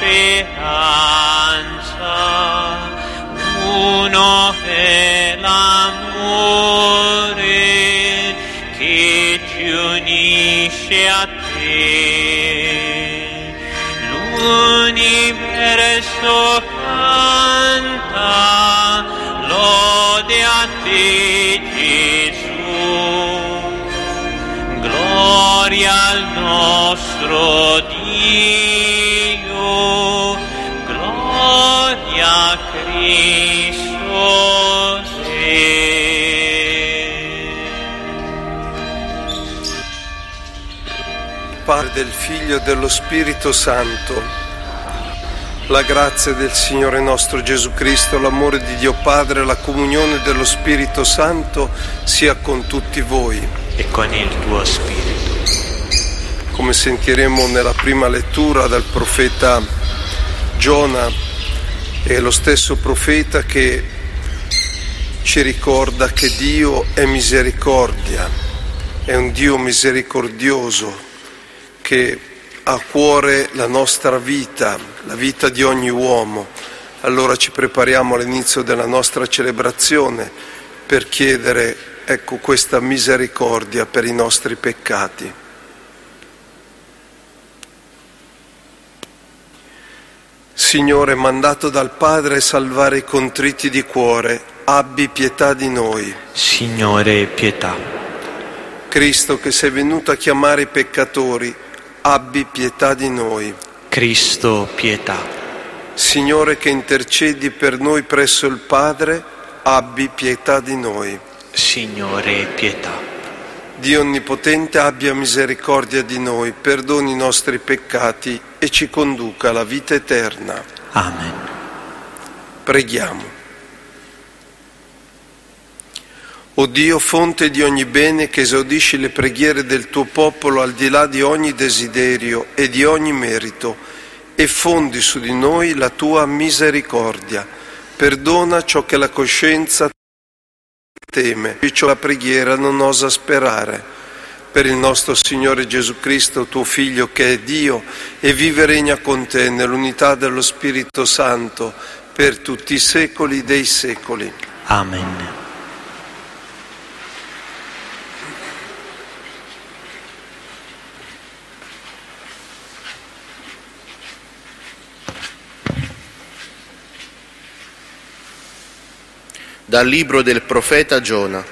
speranza, uno è l'amore che ci unisce a te. L'universo canta lode a te, Gesù. Gloria al nostro Dio, gloria a Cristo Re. Padre, del Figlio e dello Spirito Santo, la grazia del Signore nostro Gesù Cristo, l'amore di Dio Padre, la comunione dello Spirito Santo sia con tutti voi. E con il tuo spirito. Come sentiremo nella prima lettura dal profeta Giona, è lo stesso profeta che ci ricorda che Dio è misericordia, è un Dio misericordioso che ha a cuore la nostra vita, la vita di ogni uomo. Allora ci prepariamo all'inizio della nostra celebrazione per chiedere, ecco, questa misericordia per i nostri peccati. Signore, mandato dal Padre a salvare i contriti di cuore, abbi pietà di noi. Signore, pietà. Cristo, che sei venuto a chiamare i peccatori, abbi pietà di noi. Cristo, pietà. Signore, che intercedi per noi presso il Padre, abbi pietà di noi. Signore, pietà. Dio Onnipotente, abbia misericordia di noi, perdoni i nostri peccati e ci conduca alla vita eterna. Amen. Preghiamo. O Dio, fonte di ogni bene, che esaudisci le preghiere del tuo popolo al di là di ogni desiderio e di ogni merito, e fondi su di noi la tua misericordia. Perdona ciò che la coscienza teme e ciò la preghiera non osa sperare. Per il nostro Signore Gesù Cristo, tuo Figlio, che è Dio e vive e regna con te nell'unità dello Spirito Santo per tutti i secoli dei secoli. Amen. Dal libro del profeta Giona.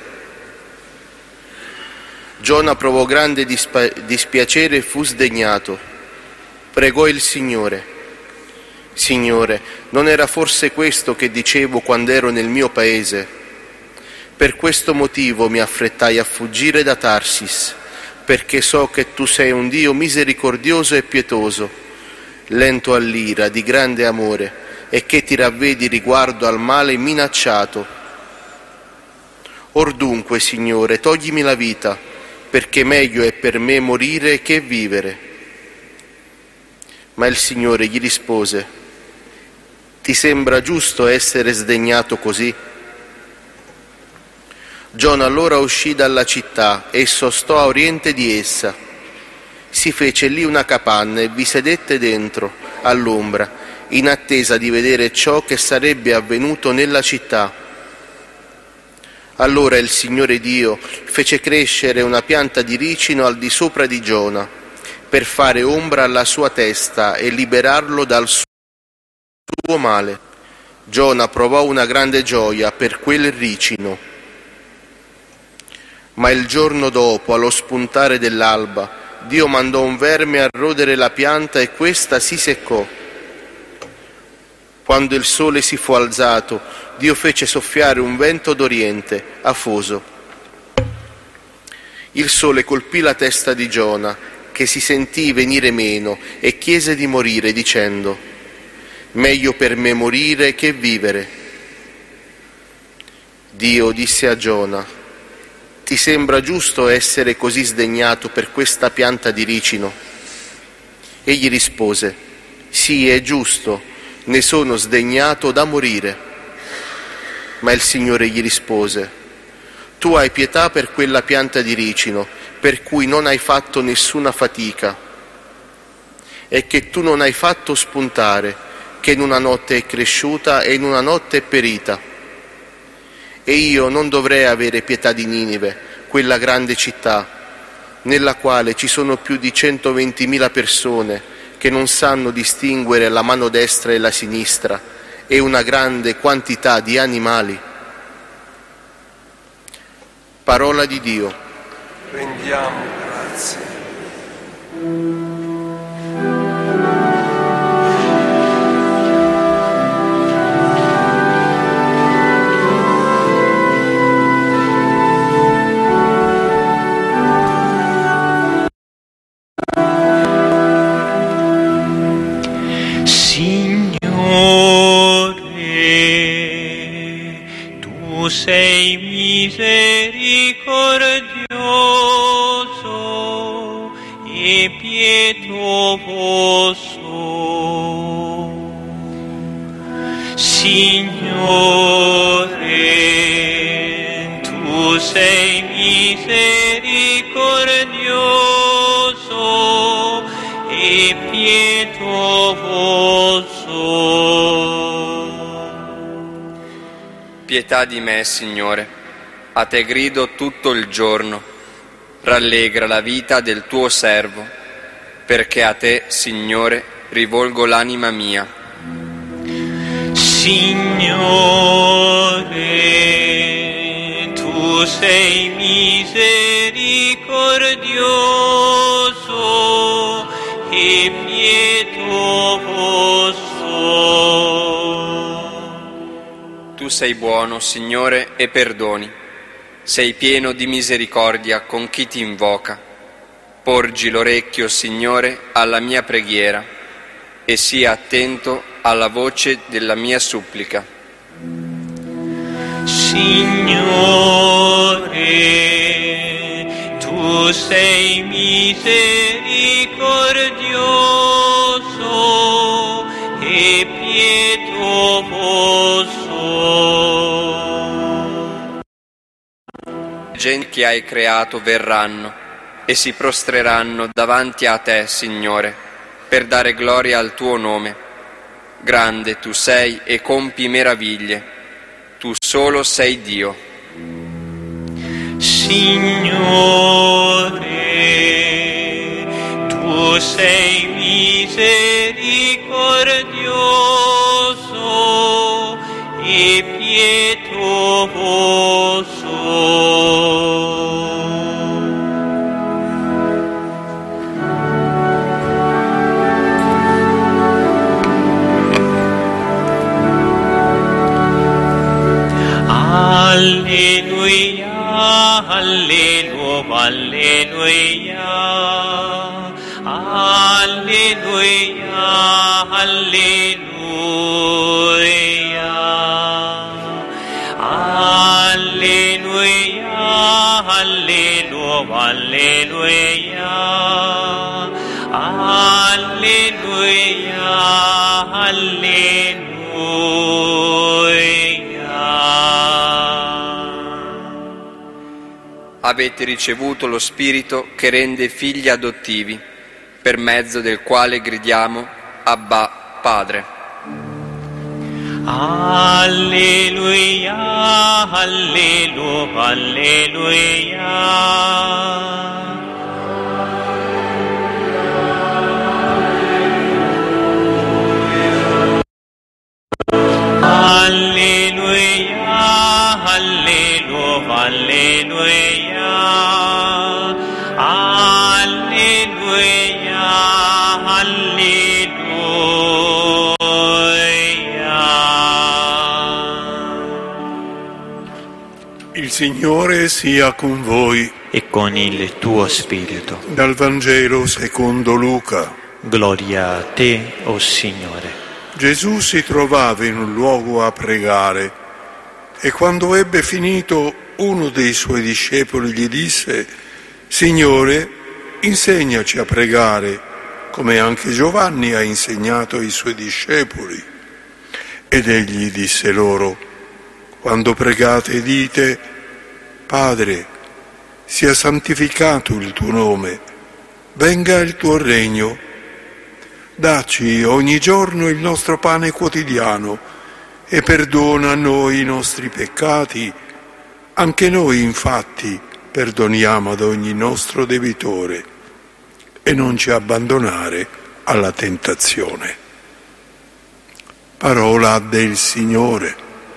Giona provò grande dispiacere e fu sdegnato. Pregò il Signore: Signore, non era forse questo che dicevo quando ero nel mio paese? Per questo motivo mi affrettai a fuggire da Tarsis, perché so che tu sei un Dio misericordioso e pietoso, lento all'ira, di grande amore, e che ti ravvedi riguardo al male minacciato. Or dunque, Signore, toglimi la vita, perché meglio è per me morire che vivere. Ma il Signore gli rispose: Ti sembra giusto essere sdegnato così? Giona allora uscì dalla città e sostò a oriente di essa. Si fece lì una capanna e vi sedette dentro, all'ombra, in attesa di vedere ciò che sarebbe avvenuto nella città. Allora il Signore Dio fece crescere una pianta di ricino al di sopra di Giona, per fare ombra alla sua testa e liberarlo dal suo male. Giona provò una grande gioia per quel ricino. Ma il giorno dopo, allo spuntare dell'alba, Dio mandò un verme a rodere la pianta e questa si seccò. Quando il sole si fu alzato, Dio fece soffiare un vento d'oriente, afoso. Il sole colpì la testa di Giona, che si sentì venire meno, e chiese di morire, dicendo: Meglio per me morire che vivere. Dio disse a Giona: Ti sembra giusto essere così sdegnato per questa pianta di ricino? Egli rispose: Sì, è giusto, ne sono sdegnato da morire. Ma il Signore gli rispose: Tu hai pietà per quella pianta di ricino, per cui non hai fatto nessuna fatica. e che tu non hai fatto spuntare, che in una notte è cresciuta e in una notte è perita. E io non dovrei avere pietà di Ninive, quella grande città, nella quale ci sono più di 120.000 persone che non sanno distinguere la mano destra e la sinistra, e una grande quantità di animali. Parola di Dio. Rendiamo grazie. Tu sei misericordioso e pietoso, Signore, tu sei misericordioso e pietoso. Pietà di me, Signore, a te grido tutto il giorno, rallegra la vita del tuo servo, perché a te, Signore, rivolgo l'anima mia. Signore, tu sei misericordioso e pietoso. Tu sei buono, Signore, e perdoni. Sei pieno di misericordia con chi ti invoca. Porgi l'orecchio, Signore, alla mia preghiera e sia attento alla voce della mia supplica. Signore, tu sei misericordioso e pietoso. Gente che hai creato verranno e si prostreranno davanti a te, Signore, per dare gloria al tuo nome. Grande tu sei e compi meraviglie. Tu solo sei Dio. Signore, tu sei misericordioso e pietoso. Alleluia, alleluia, alleluia, alleluia, alleluia, alleluia, alleluia, alleluia, alleluia. Avete ricevuto lo Spirito che rende figli adottivi, per mezzo del quale gridiamo Abba, Padre. Alleluia, alleluia, alleluia. Alleluia, alleluia, alleluia, alleluia, alleluia. Il Signore sia con voi. E con il tuo spirito. Dal Vangelo secondo Luca. Gloria a te, o Signore. Gesù si trovava in un luogo a pregare e quando ebbe finito uno dei suoi discepoli gli disse: Signore, insegnaci a pregare, come anche Giovanni ha insegnato ai suoi discepoli. Ed egli disse loro: quando pregate dite: Padre, sia santificato il tuo nome, venga il tuo regno. dacci ogni giorno il nostro pane quotidiano e perdona a noi i nostri peccati, anche noi infatti perdoniamo ad ogni nostro debitore, e non ci abbandonare alla tentazione. Parola del Signore.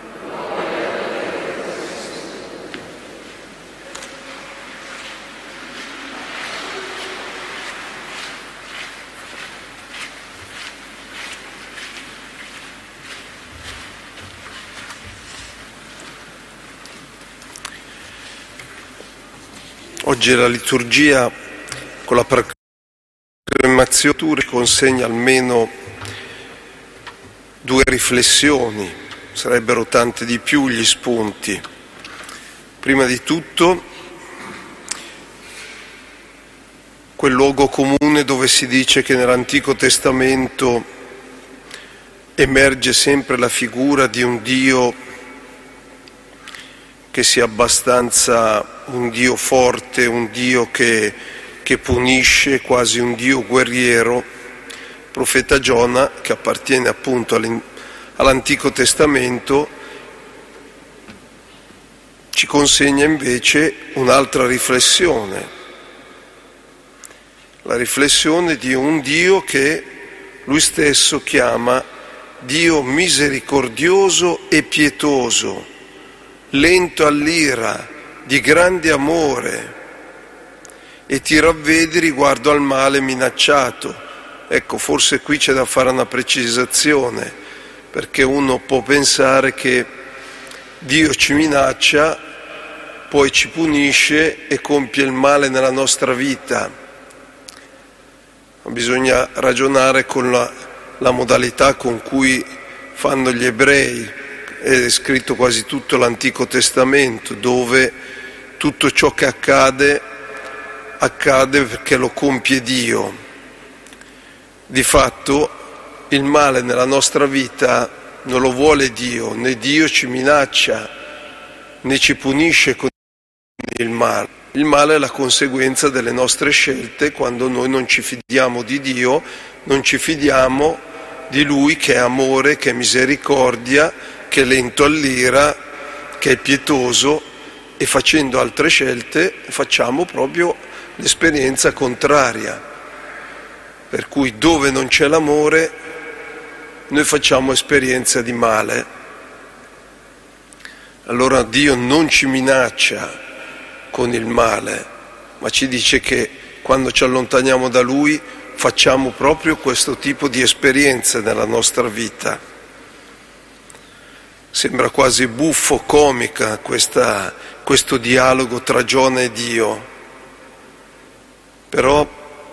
Oggi la liturgia con la proclamazione consegna almeno 2 riflessioni, sarebbero tante di più gli spunti. Prima di tutto, quel luogo comune dove si dice che nell'Antico Testamento emerge sempre la figura di un Dio che sia abbastanza un Dio forte, un Dio che punisce, quasi un Dio guerriero. Il profeta Giona, che appartiene appunto all'Antico Testamento, ci consegna invece un'altra riflessione, la riflessione di un Dio che lui stesso chiama Dio misericordioso e pietoso, lento all'ira, di grande amore, e ti ravvedi riguardo al male minacciato. Ecco, forse qui c'è da fare una precisazione, perché uno può pensare che Dio ci minaccia, poi ci punisce e compie il male nella nostra vita. Bisogna ragionare con la modalità con cui fanno gli ebrei. È scritto quasi tutto l'Antico Testamento, dove tutto ciò che accade perché lo compie Dio. Di fatto il male nella nostra vita non lo vuole Dio, né Dio ci minaccia, né ci punisce con il male. Il male è la conseguenza delle nostre scelte, quando noi non ci fidiamo di Dio, non ci fidiamo di Lui che è amore, che è misericordia, che è lento all'ira, che è pietoso, e facendo altre scelte facciamo proprio l'esperienza contraria. Per cui dove non c'è l'amore noi facciamo esperienza di male. Allora Dio non ci minaccia con il male, ma ci dice che quando ci allontaniamo da Lui facciamo proprio questo tipo di esperienza nella nostra vita. Sembra quasi buffo, comica questo dialogo tra Giona e Dio, però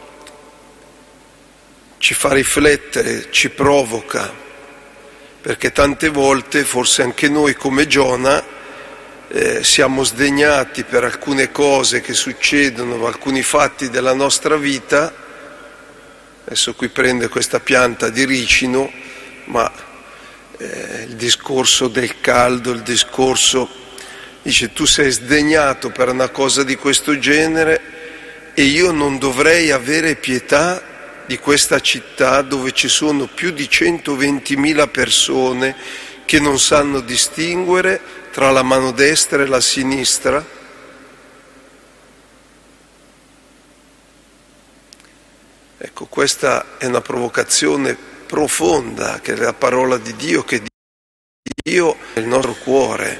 ci fa riflettere, ci provoca, perché tante volte, forse anche noi come Giona, siamo sdegnati per alcune cose che succedono, alcuni fatti della nostra vita. Adesso qui prende questa pianta di ricino, ma il discorso del caldo, il discorso, dice, tu sei sdegnato per una cosa di questo genere e io non dovrei avere pietà di questa città dove ci sono più di 120.000 persone che non sanno distinguere tra la mano destra e la sinistra? Ecco, questa è una provocazione profonda, che è la parola di Dio, che Dio è il nostro cuore,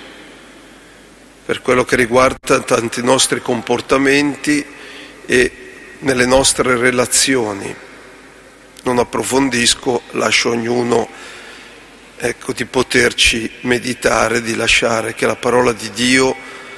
per quello che riguarda tanti nostri comportamenti e nelle nostre relazioni. Non approfondisco, lascio ognuno, ecco, di poterci meditare, di lasciare che la parola di Dio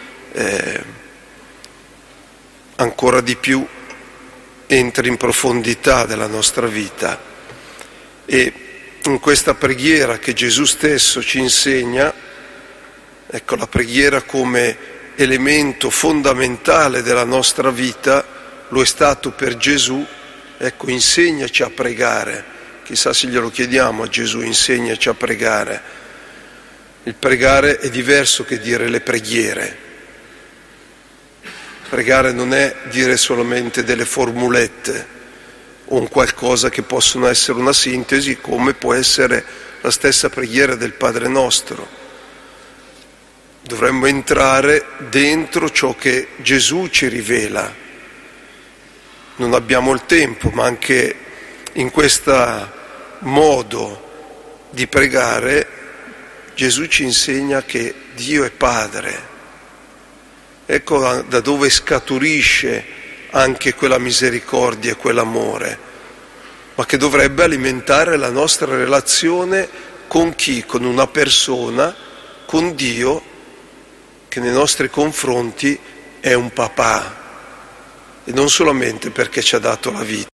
ancora di più entri in profondità della nostra vita. E in questa preghiera che Gesù stesso ci insegna, ecco, la preghiera come elemento fondamentale della nostra vita, lo è stato per Gesù. Ecco, insegnaci a pregare. Chissà se glielo chiediamo a Gesù, insegnaci a pregare. Il pregare è diverso che dire le preghiere. Pregare non è dire solamente delle formulette o un qualcosa che possono essere una sintesi, come può essere la stessa preghiera del Padre Nostro. Dovremmo entrare dentro ciò che Gesù ci rivela. Non abbiamo il tempo, ma anche in questo modo di pregare Gesù ci insegna che Dio è Padre. Ecco da dove scaturisce anche quella misericordia e quell'amore, ma che dovrebbe alimentare la nostra relazione con chi? Con una persona, con Dio, che nei nostri confronti è un papà, e non solamente perché ci ha dato la vita,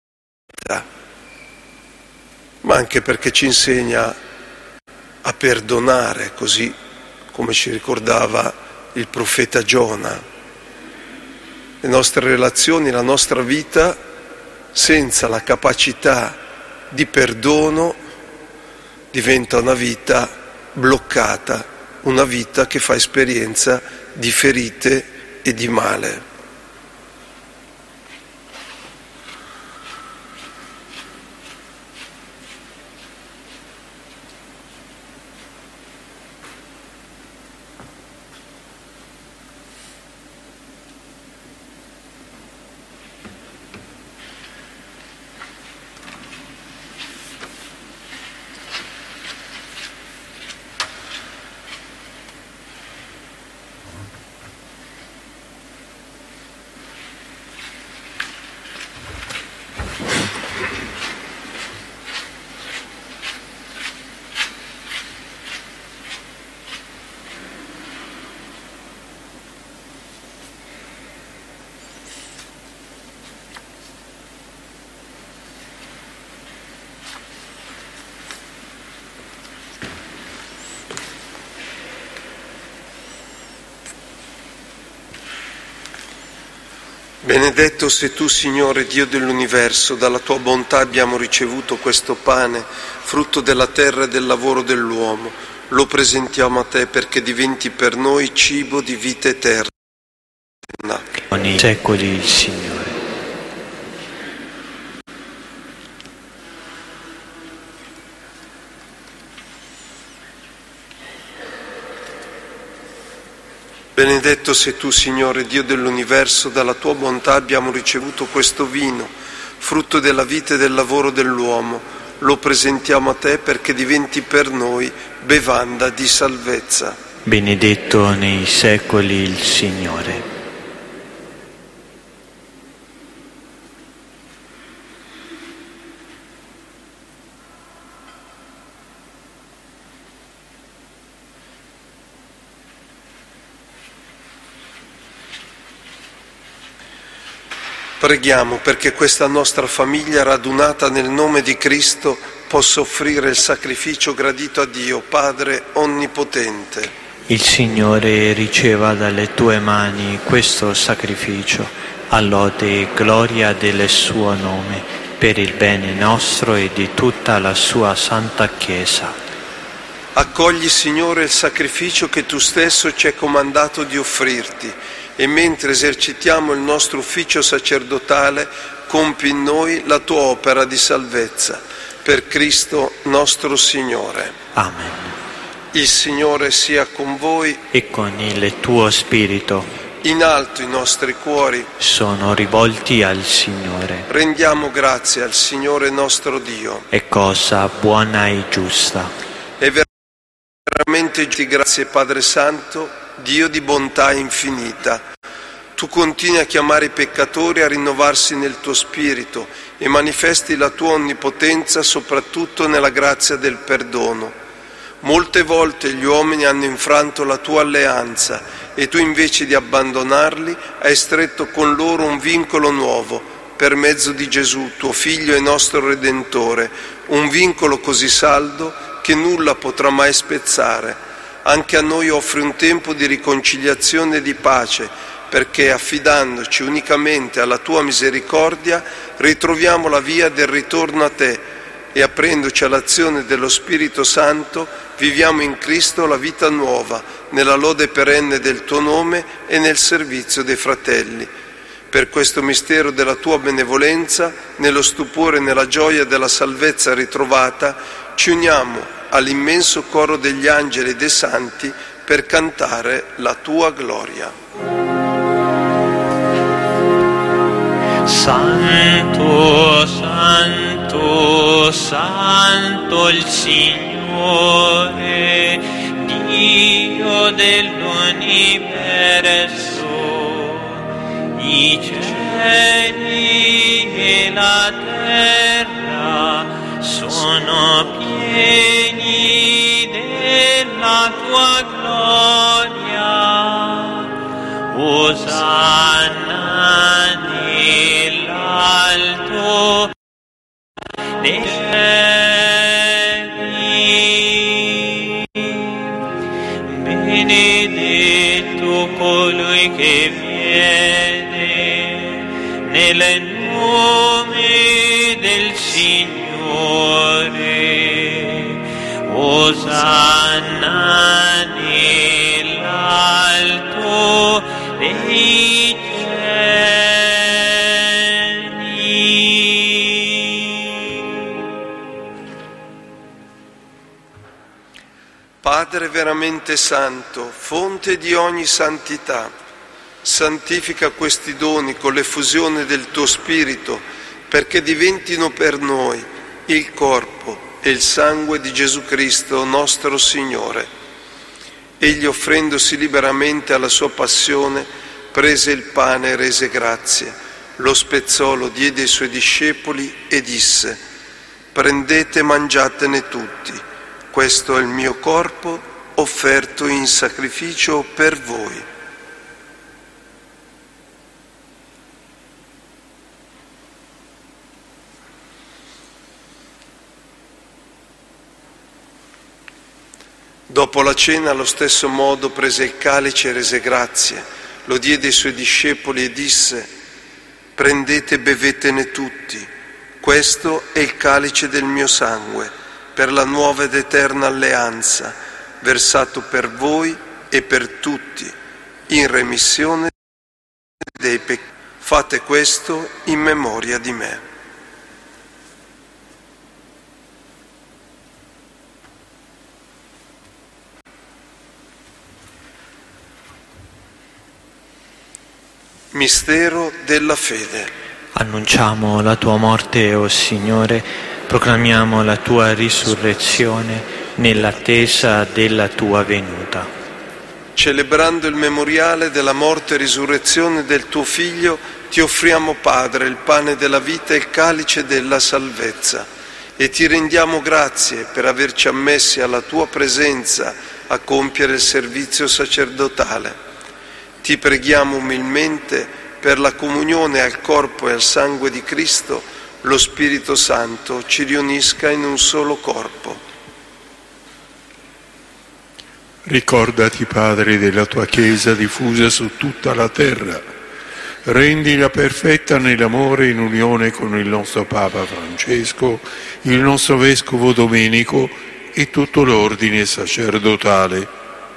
ma anche perché ci insegna a perdonare, così come ci ricordava il profeta Giona. Le nostre relazioni, la nostra vita, senza la capacità di perdono, diventa una vita bloccata, una vita che fa esperienza di ferite e di male. Benedetto sei tu, Signore, Dio dell'universo, dalla tua bontà abbiamo ricevuto questo pane, frutto della terra e del lavoro dell'uomo. Lo presentiamo a te perché diventi per noi cibo di vita eterna. Nei secoli il Signore. Benedetto sei tu, Signore, Dio dell'universo, dalla tua bontà abbiamo ricevuto questo vino, frutto della vita e del lavoro dell'uomo. Lo presentiamo a te perché diventi per noi bevanda di salvezza. Benedetto nei secoli il Signore. Preghiamo perché questa nostra famiglia radunata nel nome di Cristo possa offrire il sacrificio gradito a Dio, Padre Onnipotente. Il Signore riceva dalle tue mani questo sacrificio, a lode e gloria del suo nome, per il bene nostro e di tutta la sua santa Chiesa. Accogli, Signore, il sacrificio che tu stesso ci hai comandato di offrirti, e mentre esercitiamo il nostro ufficio sacerdotale, compi in noi la tua opera di salvezza. Per Cristo nostro Signore. Amen. Il Signore sia con voi. E con il tuo spirito. In alto i nostri cuori Sono rivolti al Signore. rendiamo grazie al Signore nostro Dio. È cosa buona e giusta. E veramente grazie, Padre Santo, Dio di bontà infinita. Tu continui a chiamare i peccatori a rinnovarsi nel tuo spirito e manifesti la tua onnipotenza soprattutto nella grazia del perdono. Molte volte gli uomini hanno infranto la tua alleanza e tu, invece di abbandonarli, hai stretto con loro un vincolo nuovo per mezzo di Gesù, tuo Figlio e nostro Redentore, un vincolo così saldo che nulla potrà mai spezzare. Anche a noi offri un tempo di riconciliazione e di pace, perché affidandoci unicamente alla tua misericordia ritroviamo la via del ritorno a te e, aprendoci all'azione dello Spirito Santo, viviamo in Cristo la vita nuova, nella lode perenne del tuo nome e nel servizio dei fratelli. Per questo mistero della tua benevolenza, nello stupore e nella gioia della salvezza ritrovata, ci uniamo all'immenso coro degli angeli e dei santi per cantare la tua gloria. Santo, santo, santo il Signore, Dio dell'universo. I cieli e la terra sono pieni della tua gloria. Osanna nell'alto dei cieli. Benedetto colui che viene nel nome del Signore. Osanna nell'alto dei cieli. Padre veramente santo, fonte di ogni santità, santifica questi doni con l'effusione del tuo Spirito, perché diventino per noi il corpo e il sangue di Gesù Cristo, nostro Signore. Egli, offrendosi liberamente alla sua passione, prese il pane e rese grazie, lo spezzò, lo diede ai suoi discepoli e disse: prendete e mangiatene tutti, questo è il mio corpo offerto in sacrificio per voi. Dopo la cena, allo stesso modo, prese il calice e rese grazie, lo diede ai suoi discepoli e disse: prendete e bevetene tutti, questo è il calice del mio sangue, per la nuova ed eterna alleanza, versato per voi e per tutti, in remissione dei peccati. Fate questo in memoria di me. Mistero della fede. Annunciamo la tua morte, o Signore, proclamiamo la tua risurrezione nell'attesa della tua venuta. Celebrando il memoriale della morte e risurrezione del tuo Figlio, ti offriamo, Padre, il pane della vita e il calice della salvezza, e ti rendiamo grazie per averci ammessi alla tua presenza a compiere il servizio sacerdotale. Ti preghiamo umilmente per la comunione al corpo e al sangue di Cristo, lo Spirito Santo ci riunisca in un solo corpo. Ricordati, Padre, della tua Chiesa diffusa su tutta la terra. Rendila perfetta nell'amore, in unione con il nostro Papa Francesco, il nostro Vescovo Domenico e tutto l'ordine sacerdotale.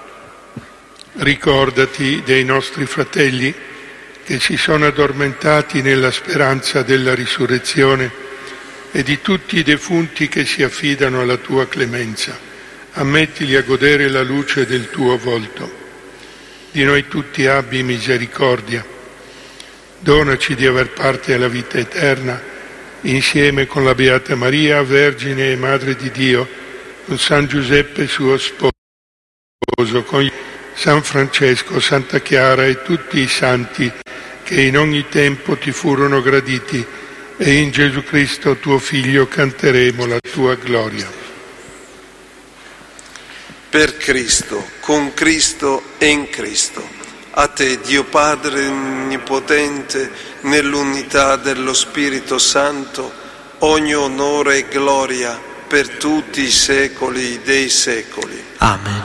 Ricordati dei nostri fratelli che si sono addormentati nella speranza della risurrezione e di tutti i defunti che si affidano alla tua clemenza. Ammettili a godere la luce del tuo volto. Di noi tutti abbi misericordia. Donaci di aver parte alla vita eterna, insieme con la Beata Maria, Vergine e Madre di Dio, con San Giuseppe suo sposo, con San Francesco, Santa Chiara e tutti i santi che in ogni tempo ti furono graditi, e in Gesù Cristo tuo Figlio canteremo la tua gloria. Per Cristo, con Cristo e in Cristo, a te, Dio Padre Onnipotente, nell'unità dello Spirito Santo, ogni onore e gloria per tutti i secoli dei secoli. Amen.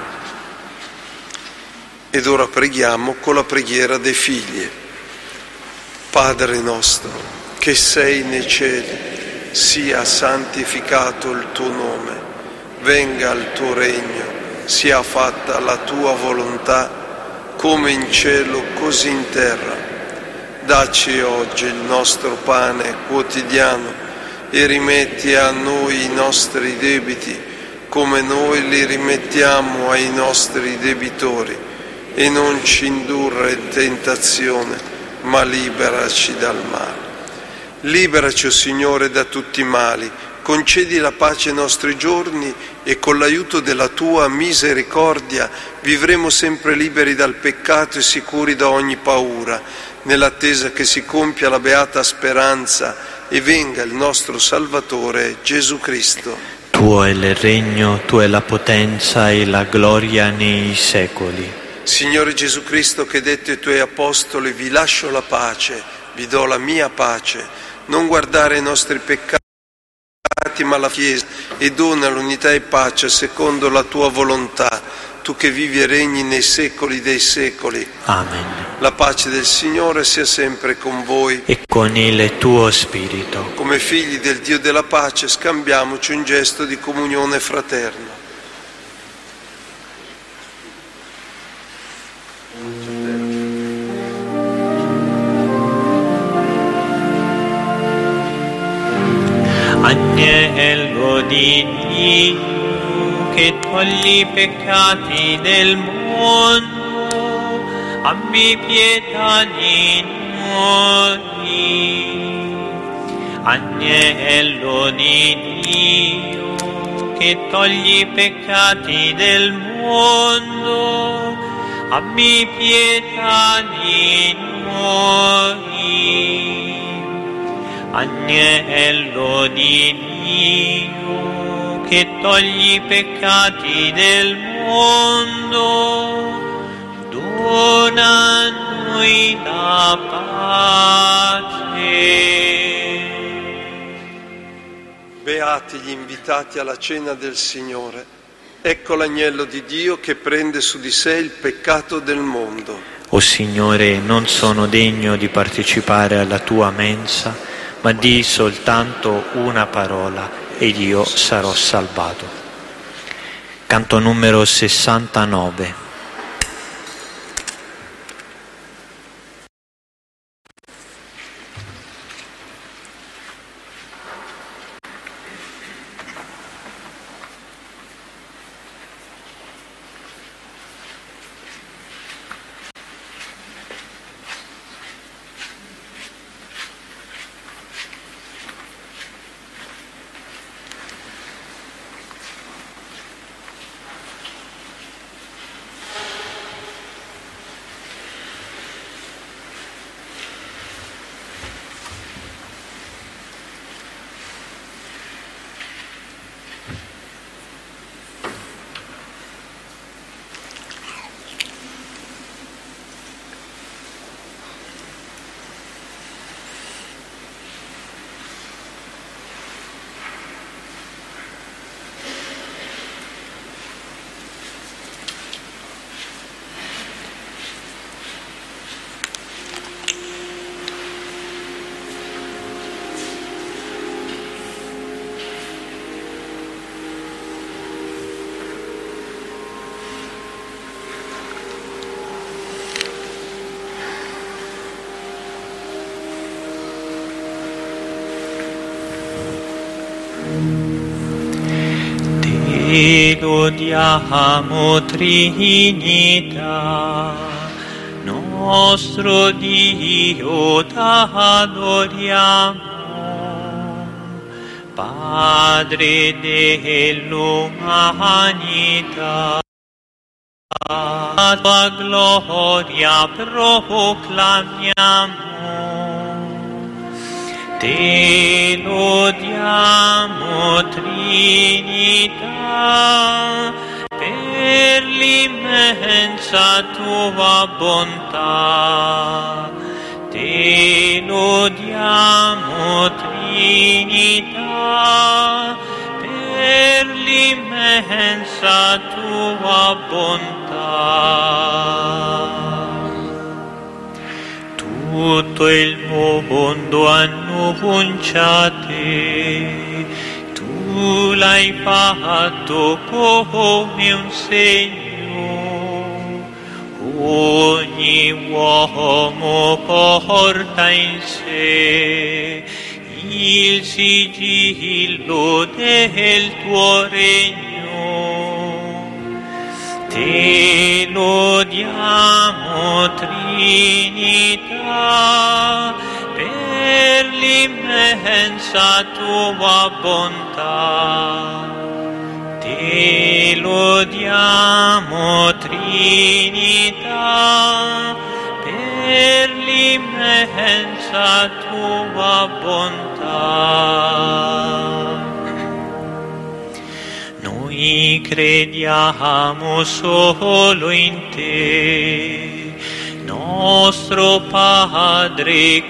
Ed ora preghiamo con la preghiera dei figli. Padre nostro, che sei nei cieli, sia santificato il tuo nome, venga il tuo regno, sia fatta la tua volontà, come in cielo così in terra. Dacci oggi il nostro pane quotidiano e rimetti a noi i nostri debiti, come noi li rimettiamo ai nostri debitori, e non ci indurre in tentazione, ma liberaci dal male. Liberaci, o Signore, da tutti i mali, concedi la pace ai nostri giorni e con l'aiuto della Tua misericordia vivremo sempre liberi dal peccato e sicuri da ogni paura, nell'attesa che si compia la beata speranza e venga il nostro Salvatore Gesù Cristo. Tuo è il regno, Tua è la potenza e la gloria nei secoli. Signore Gesù Cristo, che detto ai Tuoi Apostoli: vi lascio la pace, vi do la mia pace, non guardare i nostri peccati ma la Chiesa, e dona l'unità e pace secondo la Tua volontà, Tu che vivi e regni nei secoli dei secoli. Amen. La pace del Signore sia sempre con voi E con il tuo spirito. Come figli del Dio della pace scambiamoci un gesto di comunione fraterna. Agnello di Dio che togli i peccati del mondo, abbi pietà di noi. Agnello di Dio che togli i peccati del mondo, abbi pietà di noi. Agnello di Dio che togli i peccati del mondo, dona a noi la pace. Beati gli invitati alla cena del Signore. Ecco l'agnello di Dio che prende su di sé il peccato del mondo. O Signore, non sono degno di partecipare alla tua mensa, ma di soltanto una parola ed io sarò salvato. Canto numero 69. Ti lodiamo, Trinità, nostro Dio t'adoriamo, Padre dell'umanità, la tua gloria proclamiamo. Te lodiamo, Trinità, per l'immensa tua bontà. Te lodiamo, Trinità, per l'immensa tua bontà. Tutto il mondo annuncia te, tu l'hai fatto come un segno, Ogni uomo porta in sé il sigillo del tuo regno. Te lodiamo, Trinità, per l'immensa tua bontà. Te lodiamo, Trinità, per l'immensa tua bontà. Noi crediamo solo in te, nostro Padre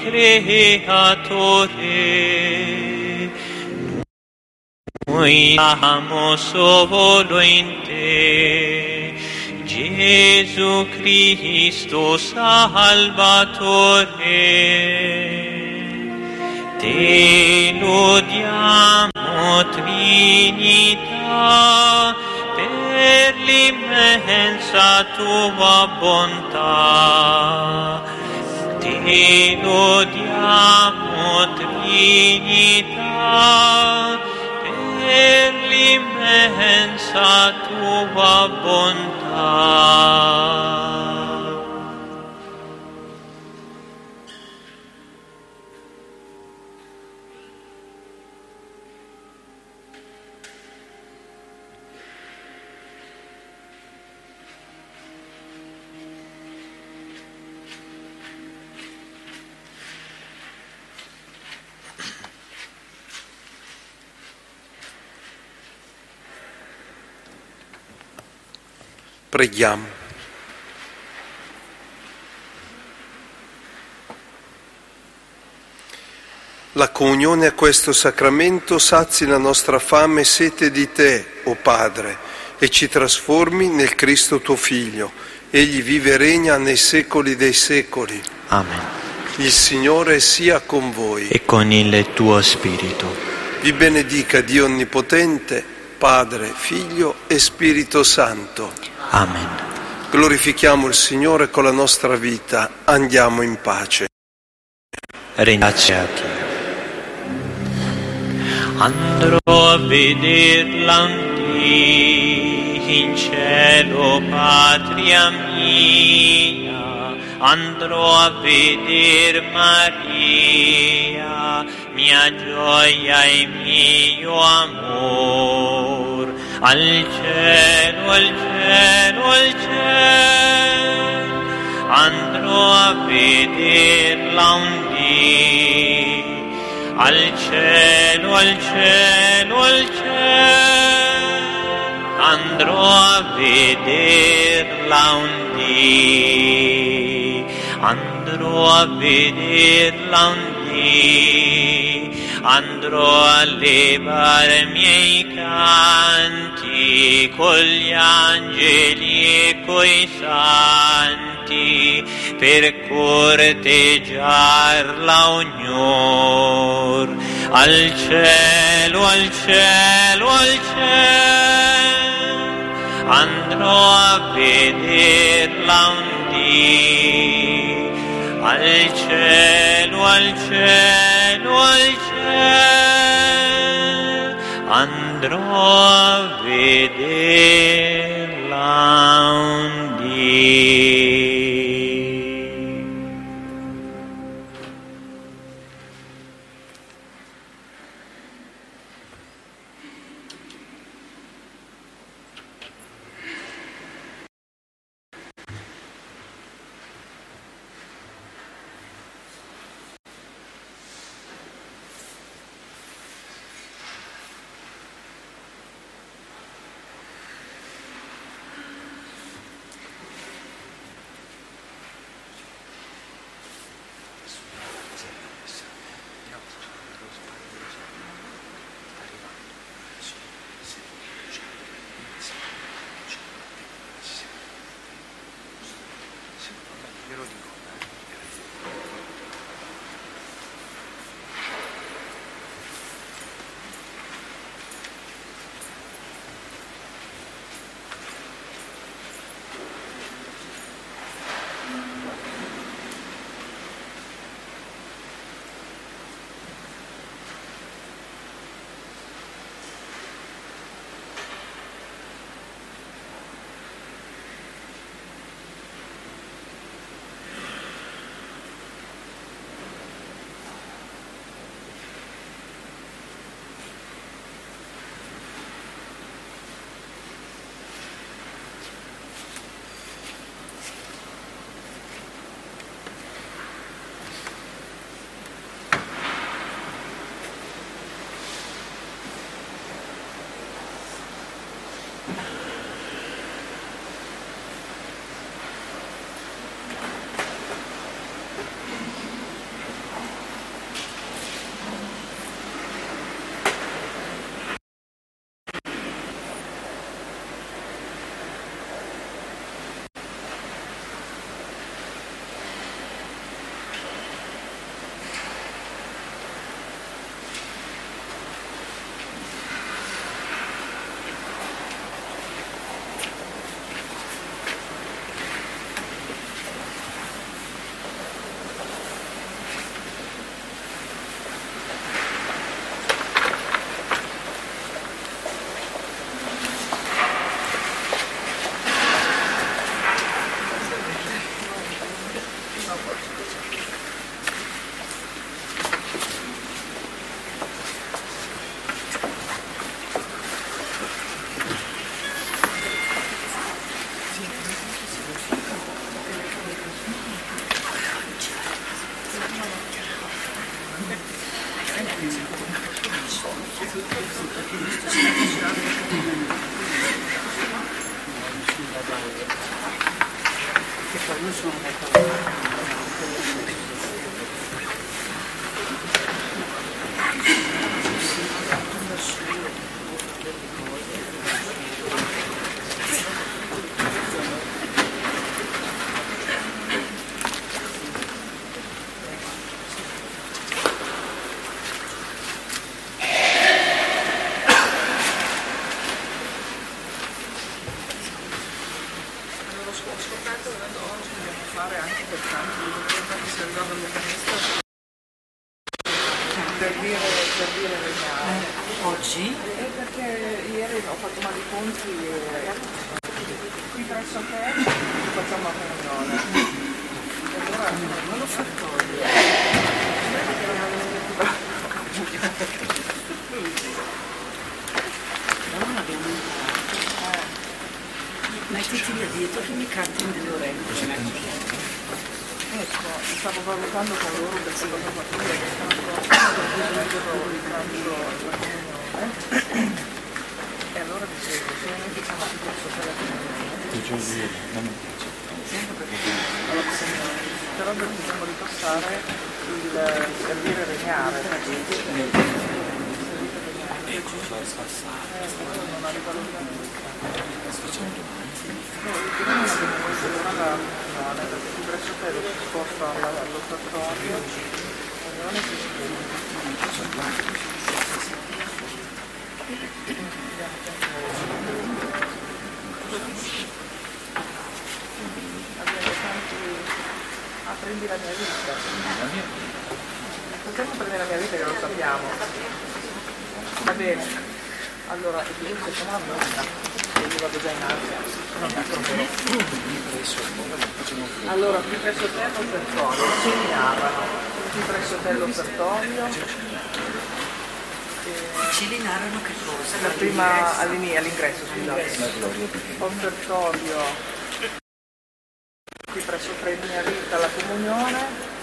Creatore. Noi crediamo solo in te, Gesù Cristo Salvatore. Te lodiamo, Trinità, per l'immensa tua bontà. Te lodiamo, Trinità, per l'immensa tua bontà. Preghiamo. La comunione a questo sacramento sazi la nostra fame e sete di te, o Padre, e ci trasformi nel Cristo tuo Figlio. Egli vive e regna nei secoli dei secoli. Amen. Il Signore sia con voi. E con il tuo spirito. Vi benedica Dio Onnipotente, Padre, Figlio e Spirito Santo. Amen. Glorifichiamo il Signore con la nostra vita, andiamo in pace. Ringraziati. Andrò a vederla in cielo, patria mia, andrò a veder Maria, mia gioia e mio amor. Al cielo, al cielo, al cielo, andrò a vederla un dì. Al cielo, al cielo, al cielo, andrò a vederla un dì. Andrò a vederla un dì. Andrò a levare miei canti con gli angeli e coi santi per corteggiarla ognor. Al cielo, al cielo, al cielo, andrò a vederla un dì. Al cielo, al cielo, al cielo, andrò a vederla un dì. Oggi? Perché ieri ho fatto male i conti e qui presso te facciamo la comunione. Allora non lo fattorio. Non abbiamo imparato. Mettiti là dietro che mi cantano delle orecchie. Ecco, stavo valutando con loro perché cosa partire, che e allora dicevo, se noi diciamo che posso fare la comunione, però dobbiamo ripassare il servire regnare. Non arriva perché il pressotello si sposta all'osservatorio, prendi la mia vita. Possiamo prendere la mia vita che lo sappiamo. Va bene. Allora, io facciamo la musica. Io vado già in ansia. Allora, qui presso te l'offertorio, ci narrano. Qui presso te l'offertorio. Ci li narrano che cosa? La prima all'ingresso, scusate. Offertorio. Qui presso te mia vita la comunione.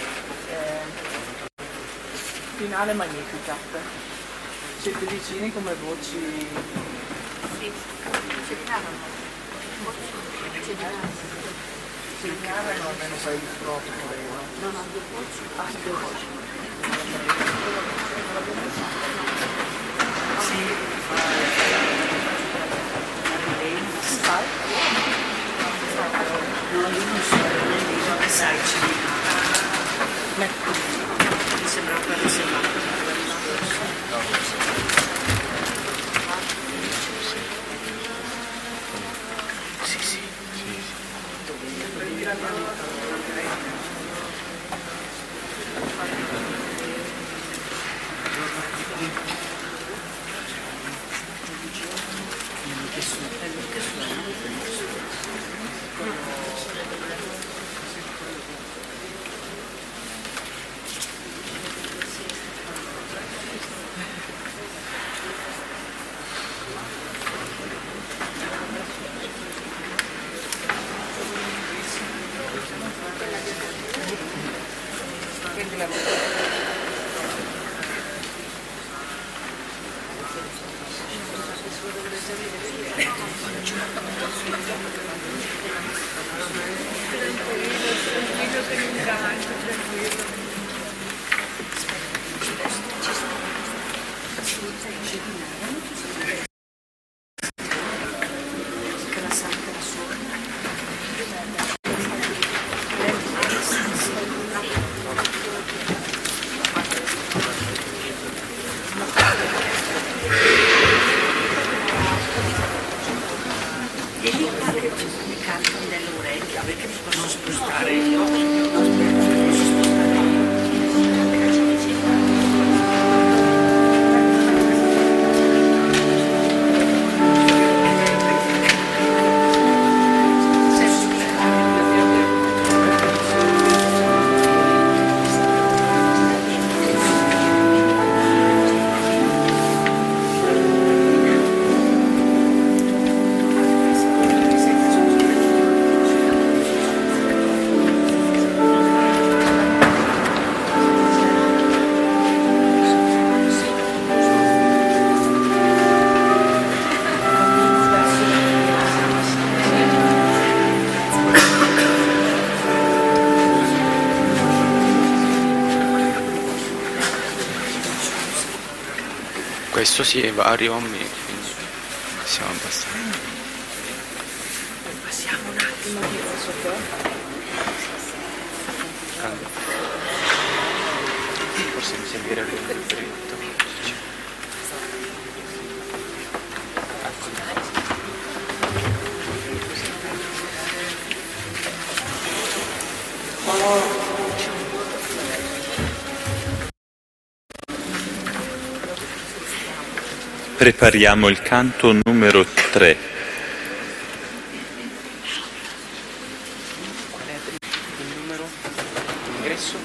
Finale Magnificat. Siete vicini come voci? Sì, ci li narrano. Ci li narrano almeno per il proprio, credo. Non ho due voci. Ah, due voci. Sì, sai? no, io non so, che sai, ci li narrano. Mi sembra che avesse fatto. Dovreste vedere Questo sì, arriva a me, quindi siamo abbastanza. Passiamo un attimo di sotto. Forse mi servirebbe un libretto. Prepariamo il canto numero 3. Qual è il numero? L'ingresso?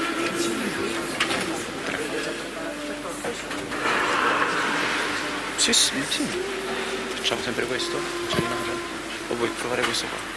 Sì, sì, sì. Facciamo sempre questo? O vuoi provare questo qua?